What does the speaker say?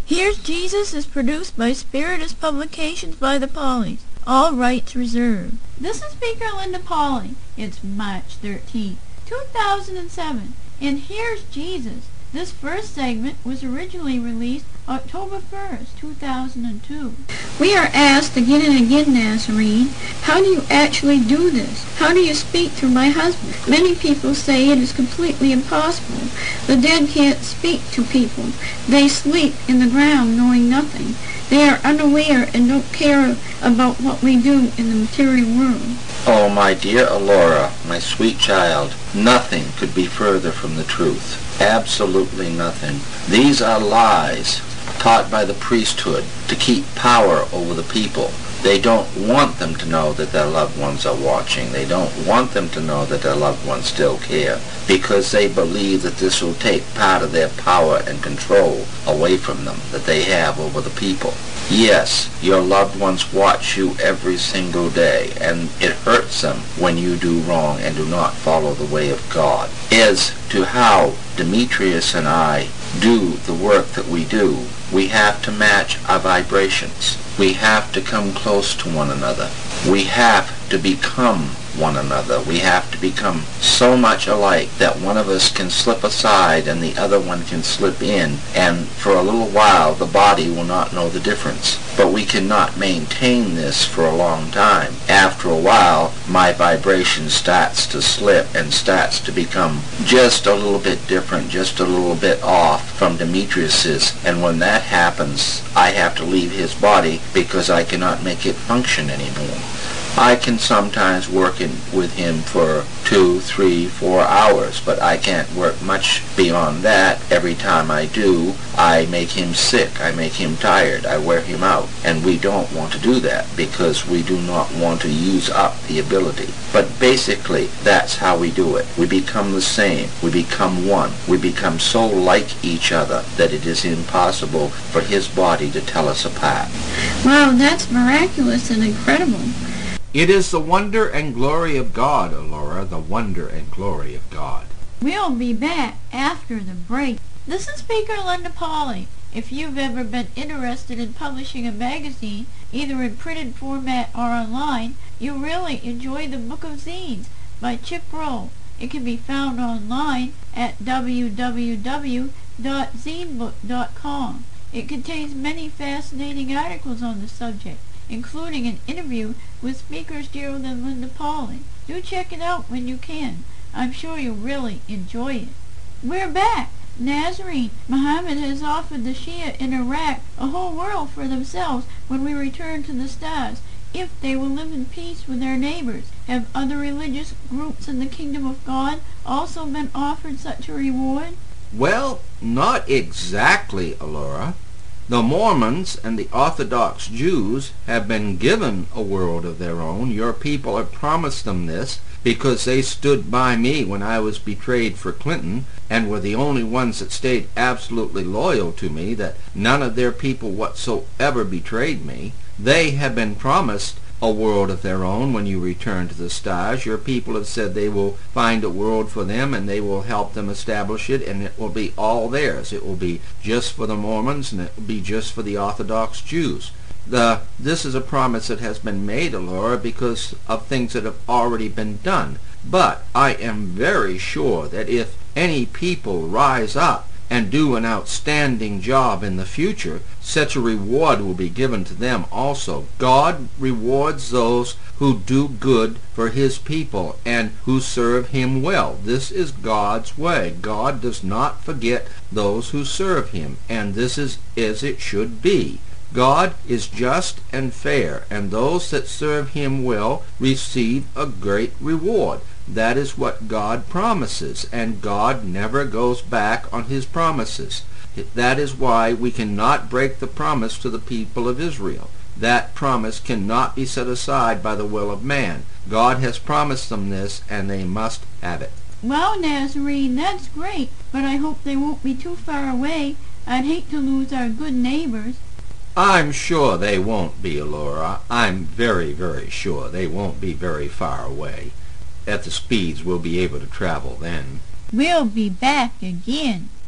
Here's Jesus is produced by Spiritus Publications by the Pauleys. All rights reserved. This is Speaker Linda Pauley. It's March 13th, 2007. And here's Jesus. This first segment was originally released October 1st, 2002. We are asked again and again, Nazarene, how do you actually do this? How do you speak through my husband? Many people say it is completely impossible. The dead can't speak to people. They sleep in the ground knowing nothing. They are unaware and don't care about what we do in the material world. Oh, my dear Alora, my sweet child, nothing could be further from the truth. Absolutely nothing. These are lies taught by the priesthood to keep power over the people. They don't want them to know that their loved ones are watching. They don't want them to know that their loved ones still care, because they believe that this will take part of their power and control away from them that they have over the people. Yes, your loved ones watch you every single day, and it hurts them when you do wrong and do not follow the way of God. As to how Demetrius and I do the work that we do, we have to match our vibrations. We have to come close to one another. We have to become one another. We have to become so much alike that one of us can slip aside and the other one can slip in, and for a little while the body will not know the difference. But we cannot maintain this for a long time. After a while, my vibration starts to slip and starts to become just a little bit different, just a little bit off from Demetrius's, and when that happens, I have to leave his body because I cannot make it function anymore. I can sometimes work with him for 2, 3, 4 hours, but I can't work much beyond that. Every time I do, I make him sick, I make him tired, I wear him out. And we don't want to do that because we do not want to use up the ability. But basically, that's how we do it. We become the same. We become one. We become so like each other that it is impossible for his body to tell us apart. Wow, that's miraculous and incredible. It is the wonder and glory of God, Alora, the wonder and glory of God. We'll be back after the break. This is Speaker Linda Pauley. If you've ever been interested in publishing a magazine, either in printed format or online, you'll really enjoy the Book of Zines by Chip Rowe. It can be found online at www.zinebook.com. It contains many fascinating articles on the subject, including an interview with speakers Gerald and Linda Pauley. Do check it out when you can. I'm sure you'll really enjoy it. We're back. Nazarene, Muhammad has offered the Shia in Iraq a whole world for themselves when we return to the stars, if they will live in peace with their neighbors. Have other religious groups in the kingdom of God also been offered such a reward? Well, not exactly, Alora. The Mormons and the Orthodox Jews have been given a world of their own. Your people have promised them this because they stood by me when I was betrayed for Clinton and were the only ones that stayed absolutely loyal to me, that none of their people whatsoever betrayed me. They have been promised a world of their own when you return to the stars. Your people have said they will find a world for them and they will help them establish it, and it will be all theirs. It will be just for the Mormons and it will be just for the Orthodox Jews. This is a promise that has been made, Alora, because of things that have already been done. But I am very sure that if any people rise up and do an outstanding job in the future, such a reward will be given to them also. God rewards those who do good for his people and who serve him well. This is God's way. God does not forget those who serve him, and this is as it should be. God is just and fair, and those that serve him well receive a great reward. That is what God promises, and God never goes back on his promises. That is why we cannot break the promise to the people of Israel. That promise cannot be set aside by the will of man. God has promised them this, and they must have it. Well, Nazarene, that's great, but I hope they won't be too far away. I'd hate to lose our good neighbors. I'm sure they won't be, Alora. I'm very, very sure they won't be very far away. At the speeds we'll be able to travel then. We'll be back again.